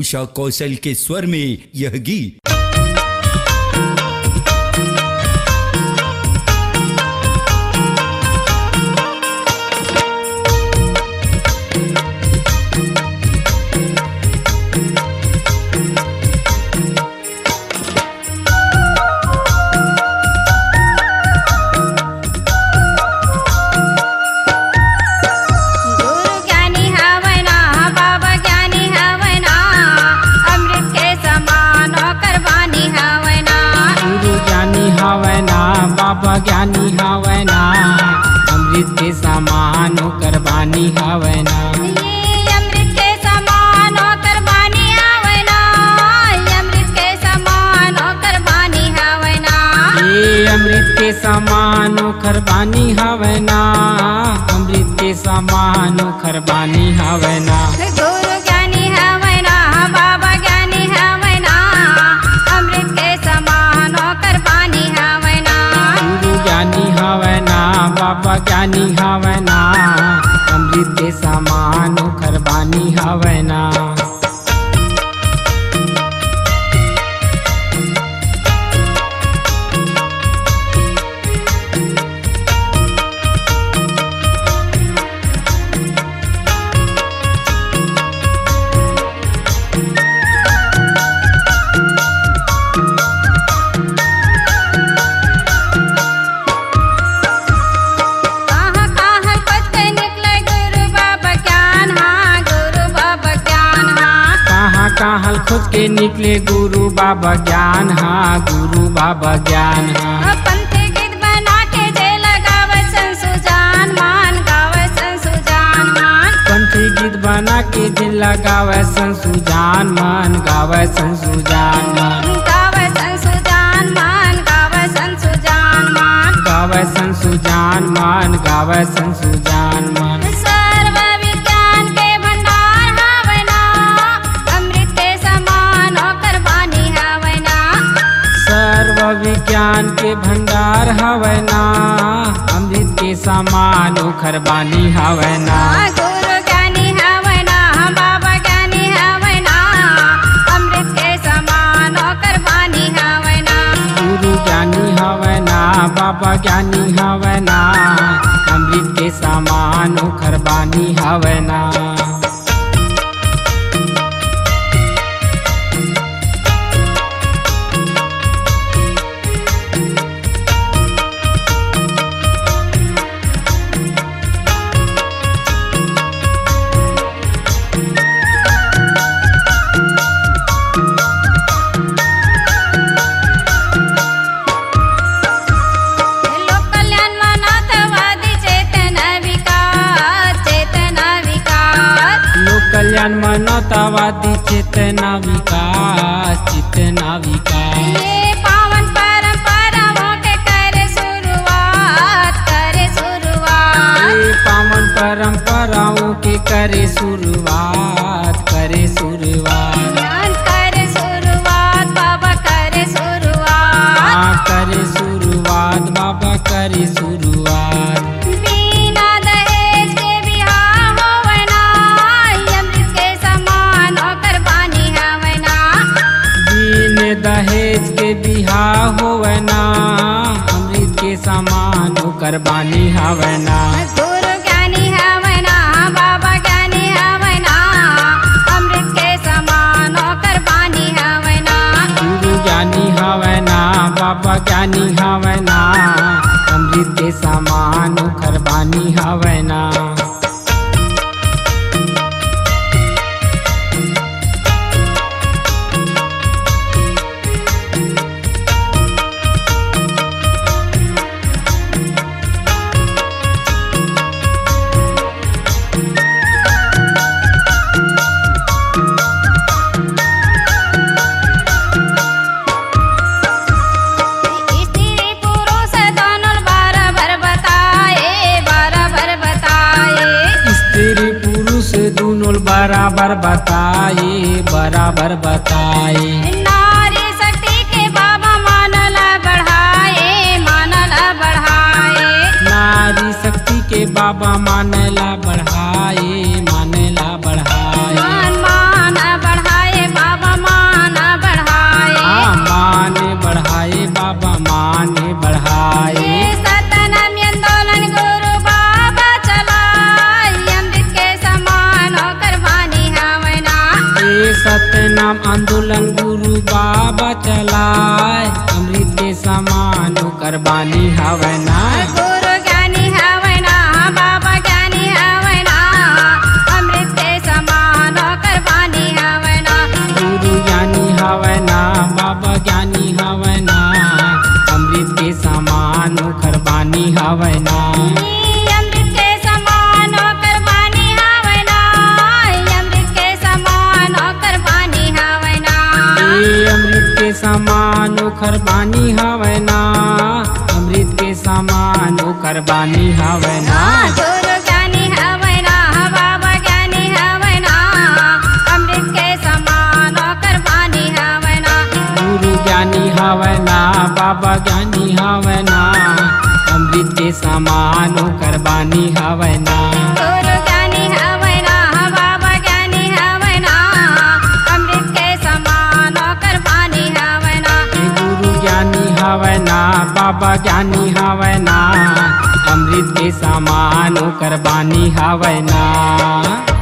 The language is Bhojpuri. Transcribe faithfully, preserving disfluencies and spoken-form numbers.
उषा कौशल के स्वर में यह गीत। बाबा ज्ञानी हवै ना, अमृत के समान ओकर बानी हवै ना। ये अमृत के समान ओकर बानी हवै ना, अमृत के समान ओकर बानी हवै ना। ये अमृत के समान ओकर बानी हवै ना, अमृत के समान ओकर बानी हवै ना। गुरु ज्ञानी हवै ना, बाबा ज्ञानी हवै ना, अमृत के समान ओकर बानी हवै ना। ज्ञानी हवै ना, बाबा ज्ञानी हवै ना, अमृत के समान ओकर बानी हवै ना। कहल खोज के निकले गुरु बाबा ज्ञान हाँ, गुरु बाबा ज्ञान हाँ। पंथ गीत बना के जे लगावे संसुजान मान, गावे संसुजान मान। पंथ गीत बना के जे लगावे संसुजान मान, गावे संसुजान मान। गावे संसुजान मान, गावे संसुजान मान। गावे संसुजान मान, गावे संसुजान मान। विज्ञान के भंडार हवै ना, अमृत के समान ओकर बानी हवै ना। गुरु ज्ञानी हवै ना, बाबा ज्ञानी हवै ना, अमृत के समान ओकर बानी हवै ना। गुरु ज्ञानी हवै ना, बाबा ज्ञानी हवै ना, अमृत के समान ओकर बानी हवै ना। कल्याण मानवतावादी चेतना विकास, चेतना विकास। ये पावन परंपराओं के करे शुरुआत, करे शुरुआत। ये पावन परंपराओं के करे शुरुआत, करे शुरुआत। करे शुरुआत बाबा करे शुरुआत, हाँ करे शुरुआत बाबा करे शुरुआत। दहेज के बिहार होवे ना, अमृत के समान ओकर बानी हवै ना। गुरु ज्ञानी हवै ना, बाबा ज्ञानी हवै ना, अमृत के समान ओकर बानी हवै ना। गुरु ज्ञानी हवै ना, बाबा ज्ञानी हवै ना, अमृत के समान ओकर बानी हवै ना। बराबर बताए, बराबर बताए। नारी शक्ति के बाबा मानला बढ़ाए, मानला बढ़ाए। नारी शक्ति के बाबा मानला बढ़ाए, मानला बढ़ाए। मान मान बढ़ाए, चलाए अमृत के समान ओकर बानी हवे ना। गुरु ज्ञानी हवे ना बाबा ज्ञानी हवे ना अमृत के समान ओकर बानी हवे ना। गुरु ज्ञानी हवे ना बाबा ज्ञानी हवे ना अमृत के समान ओकर बानी हवे ना। अमृत के समान ओकर बानी हवे ना अमृत के समान ओकर बानी हवे ना। ए अमृत के समान ओकर बानी हवे ना अमृत के समान ओकर बानी हवे ना। गुरु ज्ञानी हवे ना बाबा ज्ञानी हवे ना अमृत के समान ओकर बानी हवे ना। गुरु ज्ञानी हवे ना बाबा ज्ञानी हवे ना अमृत के समान ओकर बानी हवे ना। गुरु ज्ञानी हवे ना बाबा ज्ञानी हवे ना अमृत के समान ओकर बानी हवे ना। ए गुरु ज्ञानी हवे ना बाबा ज्ञानी हवे ना अमृत के समान ओकर बानी हवे ना।